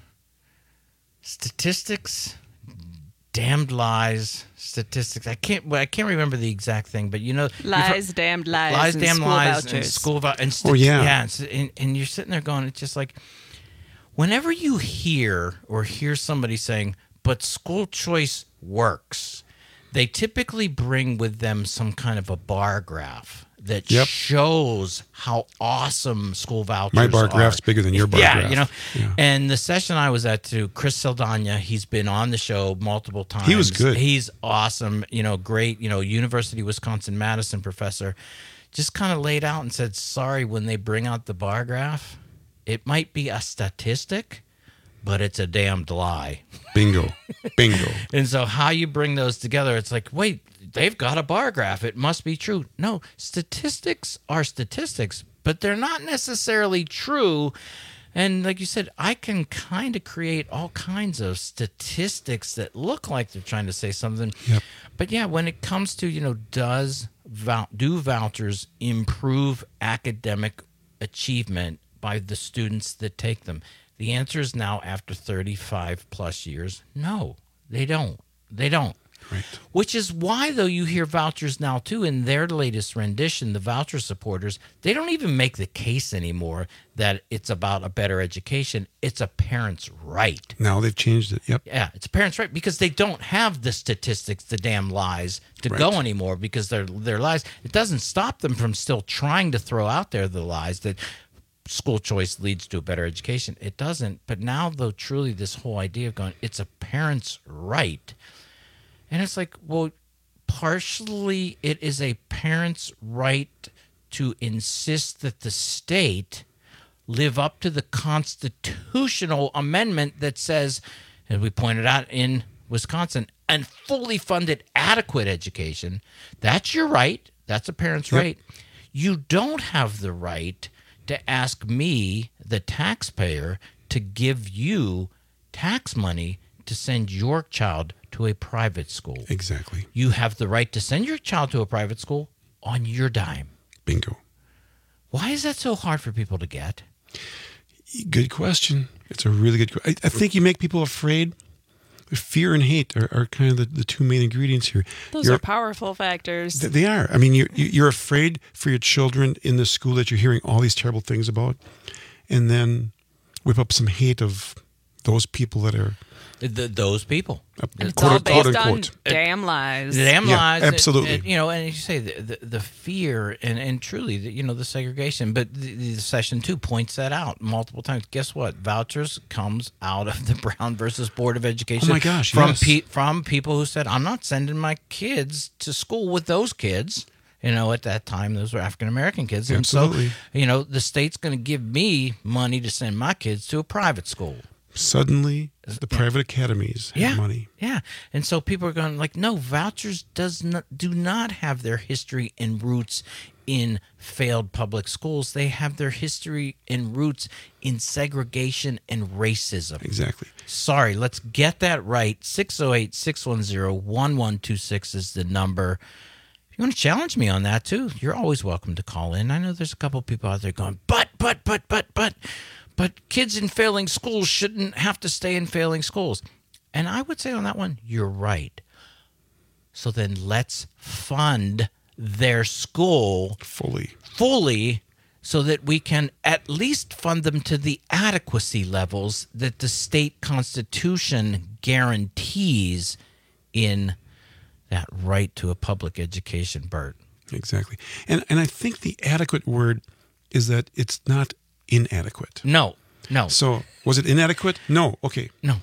Statistics, damned lies, statistics. I can't remember the exact thing, but lies, damned lies, lies, damned lies, vouchers. and school vouchers. Oh yeah, and you're sitting there going, it's just like, whenever you hear somebody saying, but school choice works, they typically bring with them some kind of a bar graph that shows how awesome school vouchers are. My bar graph's bigger than your bar graph. Yeah. And the session I was at, too, Chris Saldana, he's been on the show multiple times. He was good. He's awesome, great, University of Wisconsin-Madison professor. Just kind of laid out and said, sorry, when they bring out the bar graph, it might be a statistic, but it's a damned lie. Bingo. And so how you bring those together, it's like, wait, they've got a bar graph. It must be true. No, statistics are statistics, but they're not necessarily true. And like you said, I can kind of create all kinds of statistics that look like they're trying to say something. Yep. But yeah, when it comes to, do vouchers improve academic achievement by the students that take them? The answer is now, after 35 plus years, no, they don't. They don't. Right. Which is why, though, you hear vouchers now, too, in their latest rendition, the voucher supporters, they don't even make the case anymore that it's about a better education. It's a parent's right. Now they've changed it. Yep. Yeah, it's a parent's right because they don't have the statistics, the damn lies to go anymore because they're lies. It doesn't stop them from still trying to throw out there the lies that school choice leads to a better education. It doesn't. But now, though, truly this whole idea of going, it's a parent's right. And it's like, well, partially it is a parent's right to insist that the state live up to the constitutional amendment that says, as we pointed out in Wisconsin, and fully funded adequate education. That's your right. That's a parent's right. You don't have the right to ask me, the taxpayer, to give you tax money to send your child to a private school. Exactly. You have the right to send your child to a private school on your dime. Bingo. Why is that so hard for people to get? Good question. It's a really good question. I think you make people afraid. Fear and hate are kind of the two main ingredients here. Those are powerful factors. They are. I mean, you're afraid for your children in the school that you're hearing all these terrible things about, and then whip up some hate of those people that are... Those people. It's all based on damn lies. Damn lies. Absolutely. And you say the fear and truly, the segregation. But the Session 2 points that out multiple times. Guess what? Vouchers comes out of the Brown versus Board of Education. Oh, my gosh, from people who said, I'm not sending my kids to school with those kids. At that time, those were African-American kids. And Absolutely. So, the state's going to give me money to send my kids to a private school. Suddenly, the private academies have money. Yeah. And so people are going like, no, vouchers do not have their history and roots in failed public schools. They have their history and roots in segregation and racism. Exactly. Sorry, let's get that right. 608-610-1126 is the number. If you want to challenge me on that too, you're always welcome to call in. I know there's a couple of people out there going, but kids in failing schools shouldn't have to stay in failing schools. And I would say on that one, you're right. So then let's fund their school fully so that we can at least fund them to the adequacy levels that the state constitution guarantees in that right to a public education, Bert. Exactly. And I think the adequate word is that it's not inadequate. No. So was it inadequate? No. Okay. No.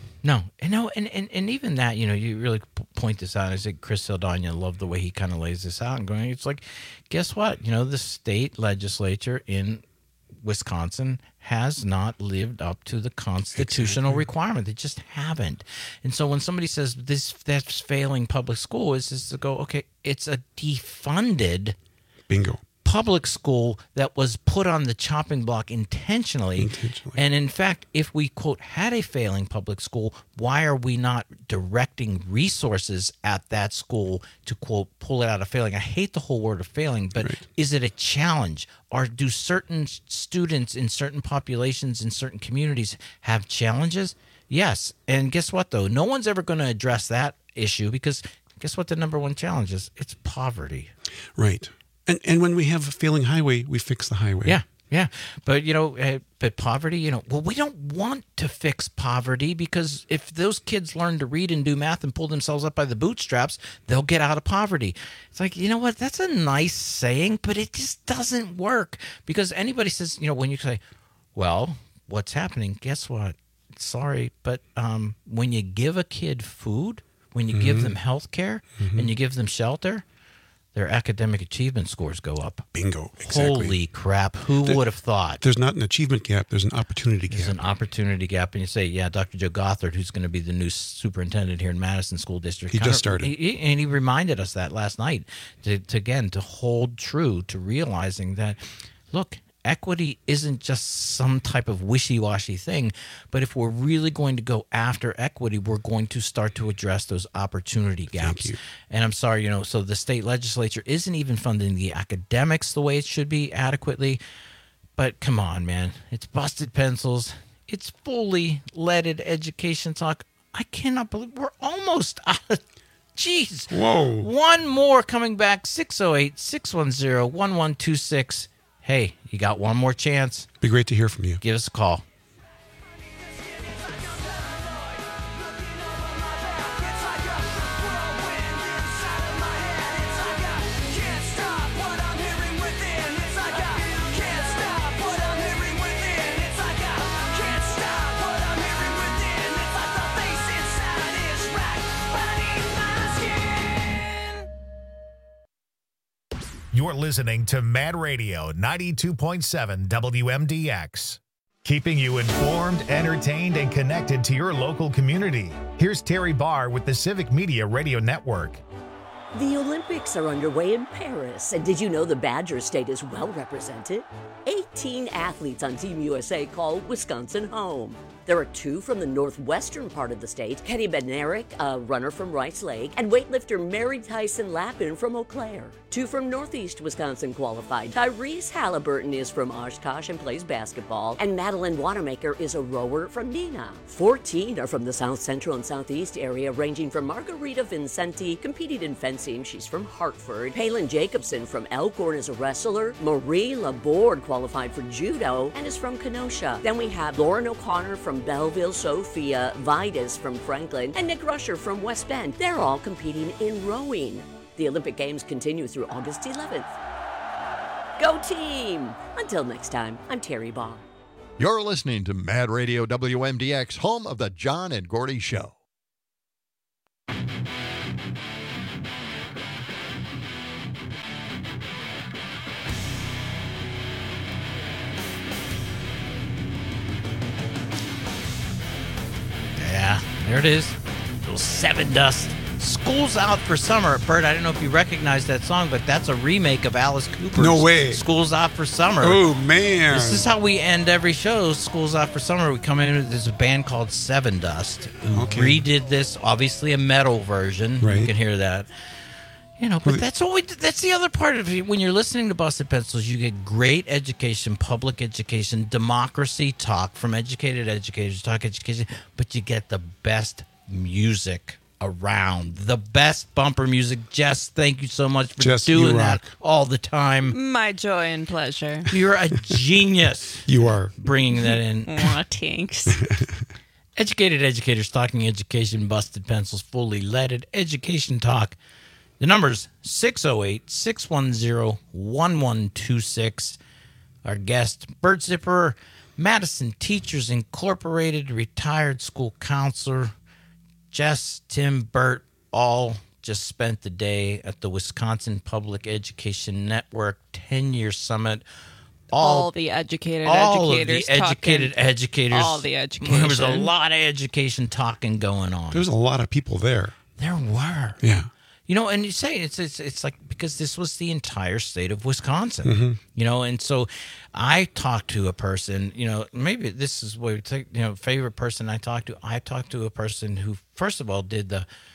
And even that, you really point this out. I think Chris Saldana loved the way he kind of lays this out and going, it's like, guess what? The state legislature in Wisconsin has not lived up to the constitutional requirement. They just haven't. And so when somebody says that's failing public school, it's just to go, okay, it's a defunded bingo public school that was put on the chopping block intentionally. And in fact, if we, quote, had a failing public school, why are we not directing resources at that school to, quote, pull it out of failing? I hate the whole word of failing, but is it a challenge? Or do certain students in certain populations in certain communities have challenges? Yes. And guess what, though? No one's ever going to address that issue because guess what the number one challenge is? It's poverty. Right. And when we have a failing highway, we fix the highway. Yeah. But, but poverty, we don't want to fix poverty because if those kids learn to read and do math and pull themselves up by the bootstraps, they'll get out of poverty. It's like, you know what? That's a nice saying, but it just doesn't work because anybody says, when you say, well, what's happening? Guess what? Sorry, but when you give a kid food, when you give them health care and you give them shelter, their academic achievement scores go up. Bingo. Exactly. Holy crap. Who would have thought? There's not an achievement gap. There's an opportunity gap. There's an opportunity gap. And you say, yeah, Dr. Joe Gothard, who's going to be the new superintendent here in Madison School District. He just started. And he reminded us that last night to hold true to realizing that, look, equity isn't just some type of wishy-washy thing, but if we're really going to go after equity, we're going to start to address those opportunity gaps. Thank you. And I'm sorry, so the state legislature isn't even funding the academics the way it should be adequately. But come on, man. It's busted pencils. It's fully leaded education talk. I cannot believe we're almost out of... Jeez. Whoa. One more coming back, 608-610-1126. Hey, you got one more chance. Be great to hear from you. Give us a call. You're listening to Mad Radio 92.7 WMDX. Keeping you informed, entertained, and connected to your local community. Here's Terry Barr with the Civic Media Radio Network. The Olympics are underway in Paris, and did you know the Badger State is well represented? 18 athletes on Team USA call Wisconsin home. There are 2 from the northwestern part of the state, Kenny Bednarik, a runner from Rice Lake, and weightlifter Mary Tyson Lappin from Eau Claire. 2 from northeast Wisconsin qualified. Tyrese Halliburton is from Oshkosh and plays basketball, and Madeline Wanamaker is a rower from Neenah. 14 are from the south central and southeast area, ranging from Margarita Vincenti, competing in fencing, she's from Hartford. Palin Jacobson from Elkhorn is a wrestler. Marie Laborde qualified for judo and is from Kenosha. Then we have Lauren O'Connor from Belleville, Sophia, Vitus from Franklin, and Nick Rusher from West Bend. They're all competing in rowing. The Olympic Games continue through August 11th. Go team! Until next time, I'm Terry Baugh. You're listening to Mad Radio WMDX, home of the John and Gordy Show. Yeah, there it is. Little Seven Dust. School's Out for Summer. Bert, I don't know if you recognize that song, but that's a remake of Alice Cooper's No way. School's Out for Summer. Oh, man. This is how we end every show, School's Out for Summer. We come in, there's a band called Seven Dust who redid this, obviously a metal version. Right. You can hear that. You know, but that's the other part of it. When you're listening to Busted Pencils, you get great education, public education, democracy talk from educated educators, talk education, but you get the best music around. The best bumper music. Jess, thank you so much for doing that all the time. My joy and pleasure. You're a genius. You are. Bringing that in. Aw, thanks. Educated educators talking education, Busted Pencils, fully leaded education talk. The number's 608-610-1126. Our guest, Bert Zipper, Madison Teachers Incorporated, retired school counselor. Jess, Tim, Bert, all just spent the day at the Wisconsin Public Education Network 10-year summit. All the educated educators. All the education. There was a lot of education talking going on. There was a lot of people there. There were. Yeah. You know, and you say it's like, because this was the entire state of Wisconsin, Mm-hmm. you know, and so I talked to a person, you know, maybe this is what we take, you know, favorite person I talked to a person who, first of all, did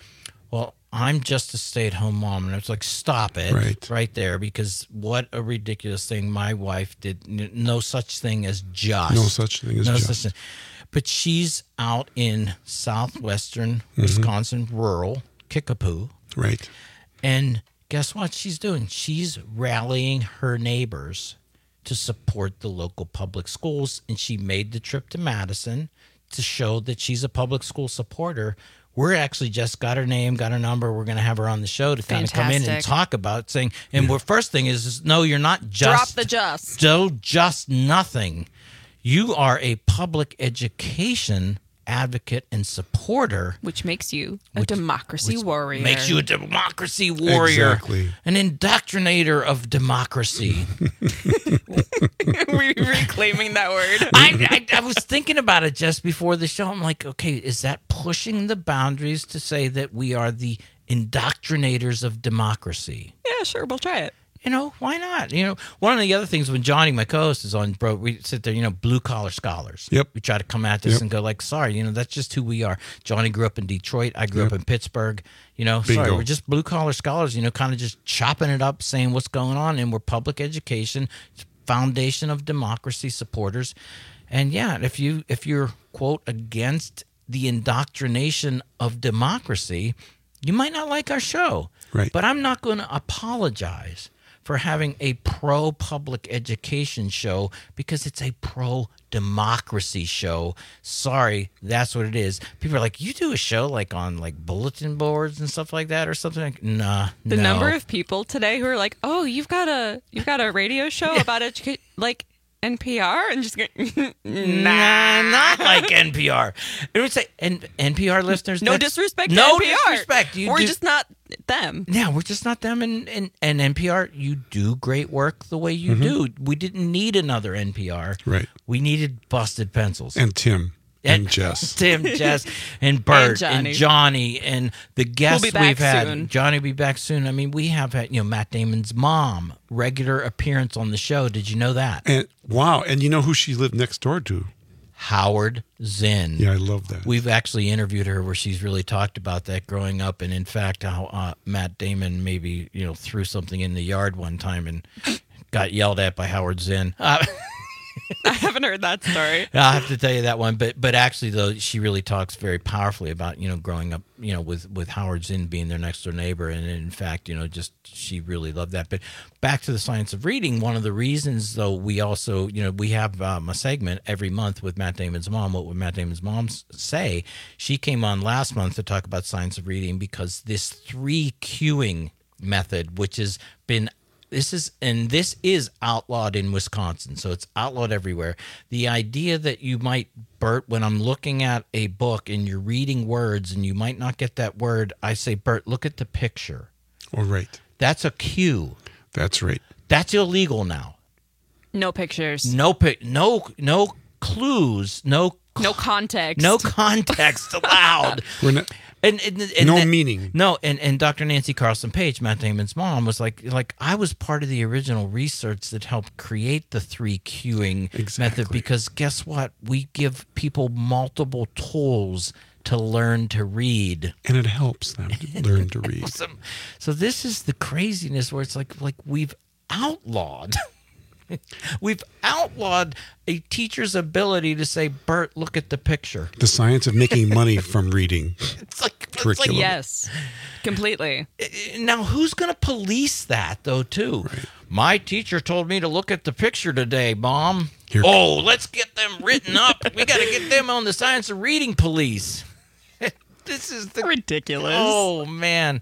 I'm just a stay-at-home mom. And I was like, stop it right there, because what a ridiculous thing. My wife did no such thing as just. No such thing as just. But she's out in southwestern Wisconsin, rural Kickapoo. Right. And guess what she's doing? She's rallying her neighbors to support the local public schools. And she made the trip to Madison to show that she's a public school supporter. We're actually just got her name, got her number. We're going to have her on the show to kind of come in and talk about saying, and what first thing is no, you're not just. Drop the just. So just nothing. You are a public education advocate and supporter, which makes you a democracy warrior. Makes you a democracy warrior. Exactly. An indoctrinator of democracy. We're reclaiming that word. I was thinking about it just before the show. I'm like, okay, is that pushing the boundaries to say that we are the indoctrinators of democracy? Yeah, sure. We'll try it. You know, why not? You know, one of the other things when Johnny, my co-host, is on, bro, we sit there, you know, blue-collar scholars. Yep. We try to come at this and go like, sorry, you know, that's just who we are. Johnny grew up in Detroit. I grew up in Pittsburgh. You know, sorry, we're just blue-collar scholars, you know, kind of just chopping it up, saying what's going on, and we're public education, foundation of democracy supporters. And yeah, if you're, quote, against the indoctrination of democracy, you might not like our show. Right. But I'm not going to apologize for having a pro-public education show because it's a pro-democracy show. Sorry, that's what it is. People are like, you do a show like on like bulletin boards and stuff like that or something? Like, nah, The number of people today who are like, oh, you've got a radio show about education, like NPR, and just go, nah, not like NPR. It would say, NPR listeners. No disrespect. No to NPR. disrespect. We're just not them. Yeah, we're just not them. And NPR, you do great work the way you do. We didn't need another NPR. Right. We needed Busted Pencils. And Tim. And Jess. Tim, Jess, and Bert, and Johnny, and the guests we've had. Soon. Johnny will be back soon. I mean, we have had, Matt Damon's mom, regular appearance on the show. Did you know that? And wow. And you know who she lived next door to? Howard Zinn. Yeah, I love that. We've actually interviewed her where she's really talked about that growing up, and in fact, how Matt Damon maybe threw something in the yard one time and got yelled at by Howard Zinn. I haven't heard that story. I'll have to tell you that one, but actually though, she really talks very powerfully about growing up with Howard Zinn being their next door neighbor, and in fact just she really loved that. But back to the science of reading, one of the reasons though we also we have a segment every month with Matt Damon's mom. What would Matt Damon's mom say? She came on last month to talk about science of reading because this 3 cueing method, which has been this is outlawed in Wisconsin, so it's outlawed everywhere. The idea that you might, Bert, when I'm looking at a book and you're reading words and you might not get that word, I say, Bert, look at the picture. Oh, right. That's a cue. That's right. That's illegal now. No pictures. No clues. No context. No context allowed. We're not. And no meaning. No, and Dr. Nancy Carlson Page, Matt Damon's mom, was like I was part of the original research that helped create the 3 cueing method, because guess what? We give people multiple tools to learn to read. And it helps them to learn to read. So this is the craziness where it's like we've outlawed. We've outlawed a teacher's ability to say, Bert, look at the picture. The science of making money from reading. It's like yes, completely. Now, who's going to police that, though, too? Right. My teacher told me to look at the picture today, Mom. Let's get them written up. We got to get them on the science of reading police. This is ridiculous. Oh, man.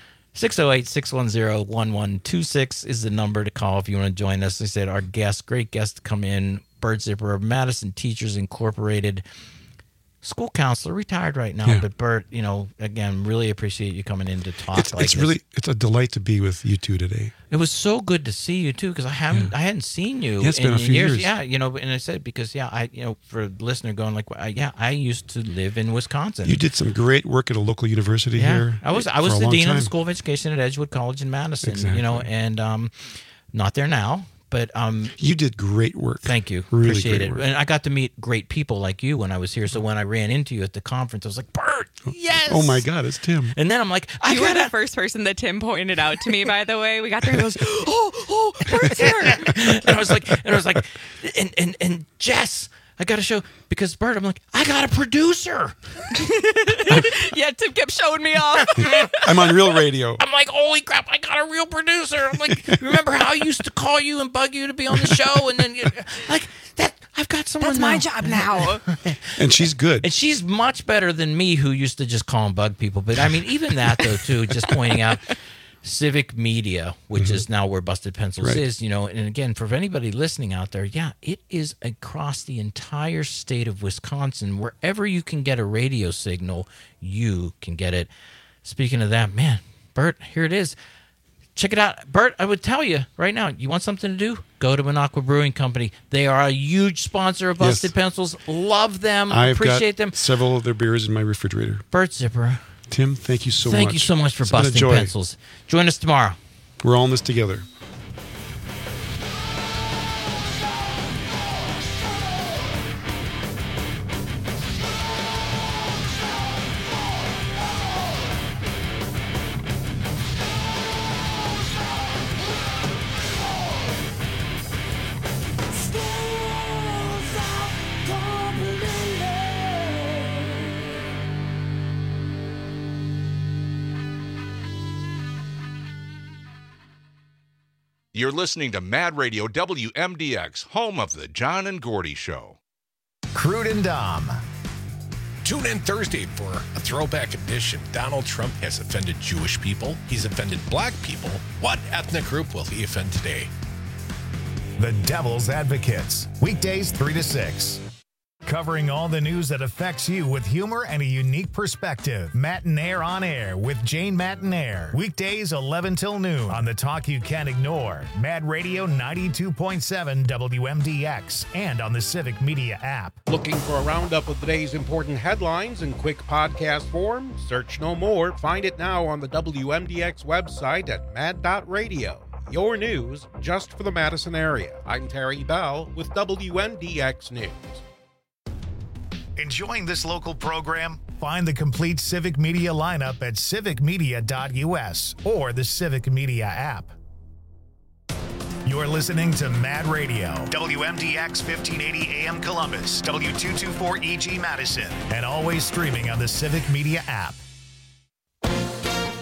608-610-1126 is the number to call if you want to join us. I said our great guest to come in, Bert Zipper of Madison Teachers Incorporated, school counselor, retired right now. Yeah. But Bert, again, really appreciate you coming in to talk. It's a delight to be with you two today. It was so good to see you too, because I hadn't seen you it's been a few years. Yeah, and I said because for a listener going like, I used to live in Wisconsin. You did some great work at a local university here. I was the dean of the School of Education at Edgewood College in Madison. Exactly. And not there now. But you did great work. Thank you. Really appreciate it. Work. And I got to meet great people like you when I was here. So when I ran into you at the conference, I was like, Bert, yes. Oh my God, it's Tim. And then I'm like, you were the first person that Tim pointed out to me, by the way. We got there and he goes, oh, Bert's here. and I was like, and Jess, I got to show, because Bert, I'm like, I got a producer. Yeah, Tim kept showing me off. I'm on real radio. I'm like, holy crap, I got a real producer. I'm like, remember how I used to call you and bug you to be on the show? And then, like, that, I've got someone That's my job now. And she's good. And she's much better than me, who used to just call and bug people. But, I mean, even that, though, too, just pointing out, Civic Media, which is now where Busted Pencils is, and again, for anybody listening out there, it is across the entire state of Wisconsin. Wherever you can get a radio signal, you can get it. Speaking of that, man, Bert, here it is. Check it out. Bert, I would tell you right now, you want something to do? Go to Minocqua Brewing Company. They are a huge sponsor of Busted Pencils. Love them. Appreciate them. Several of their beers in my refrigerator. Bert Zipper. Tim, thank you so much. Thank you so much for Busting Pencils. Join us tomorrow. We're all in this together. You're listening to Mad Radio WMDX, home of the John and Gordy Show. Crude and Dom. Tune in Thursday for a throwback edition. Donald Trump has offended Jewish people. He's offended black people. What ethnic group will he offend today? The Devil's Advocates. Weekdays 3 to 6. Covering all the news that affects you with humor and a unique perspective. Matinaire on Air with Jane Matinaire. Weekdays 11 till noon on the talk you can't ignore. Mad Radio 92.7 WMDX and on the Civic Media app. Looking for a roundup of the day's important headlines in quick podcast form? Search no more. Find it now on the WMDX website at mad.radio. Your news just for the Madison area. I'm Terry Bell with WMDX News. Enjoying this local program? Find the complete Civic Media lineup at civicmedia.us or the Civic Media app. You're listening to Mad Radio, WMDX 1580 AM Columbus, W224EG Madison, and always streaming on the Civic Media app.